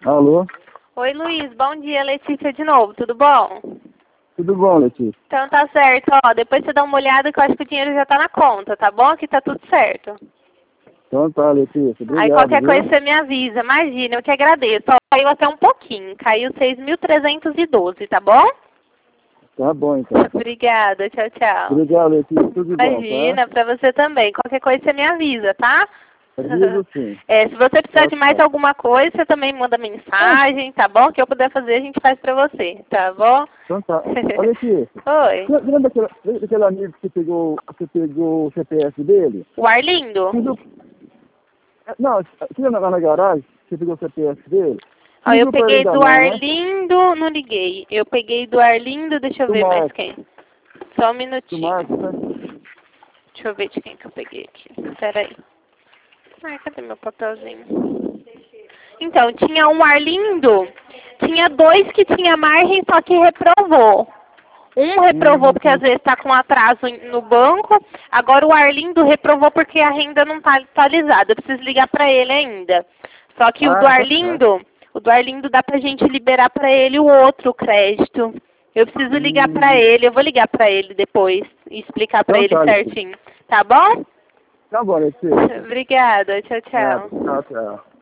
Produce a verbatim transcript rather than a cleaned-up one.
Alô? Oi, Luiz. Bom dia, Letícia de novo. Tudo bom? Tudo bom, Letícia? Então tá certo. Ó, depois você dá uma olhada que eu acho que o dinheiro já tá na conta, tá bom? Que tá tudo certo. Então tá, Letícia. Obrigado, Aí qualquer viu? coisa você me avisa. Imagina, eu que agradeço. Ó, caiu até um pouquinho. Caiu seis mil trezentos e doze, tá bom? Tá bom, então. Obrigada. Tchau, tchau. Obrigado, Letícia. Tudo de bom, Imagina, tá? pra você também. Qualquer coisa você me avisa, tá? Aviso sim. É, se você precisar Tchau, de mais tchau. alguma coisa, você também manda mensagem, tá bom? O que eu puder fazer, a gente faz pra você, tá bom? Então tá. Ô, Letícia. Oi. Você lembra daquele, lembra daquele amigo que você pegou, você pegou o C P F dele? O Arlindo? Pediu- Não, você lembra lá na garagem? Você pegou o C P F dele? Ó, eu Pediu pra ele peguei ainda do não, né? Arlindo, não liguei. Eu peguei do Arlindo, deixa eu Do ver mais Marcos. quem. Só um Do minutinho. Marcos, né? Deixa eu ver de quem que eu peguei aqui. Peraí. Ai, cadê meu papelzinho? Então, tinha um Arlindo, tinha dois que tinha margem, só que reprovou. Um reprovou porque às vezes está com atraso em- no banco. Agora o Arlindo reprovou porque a renda não está atualizada. Eu preciso ligar para ele ainda. Só que o Ah, do tá Arlindo, o do Arlindo dá pra gente liberar para ele o outro crédito. Eu preciso ligar para Hum, ele. Eu vou ligar para ele depois e explicar para Então ele tá, Letícia. certinho. Tá bom? Tá bom, Letícia. Obrigada. Tchau, Nada. tchau. Tchau, tchau.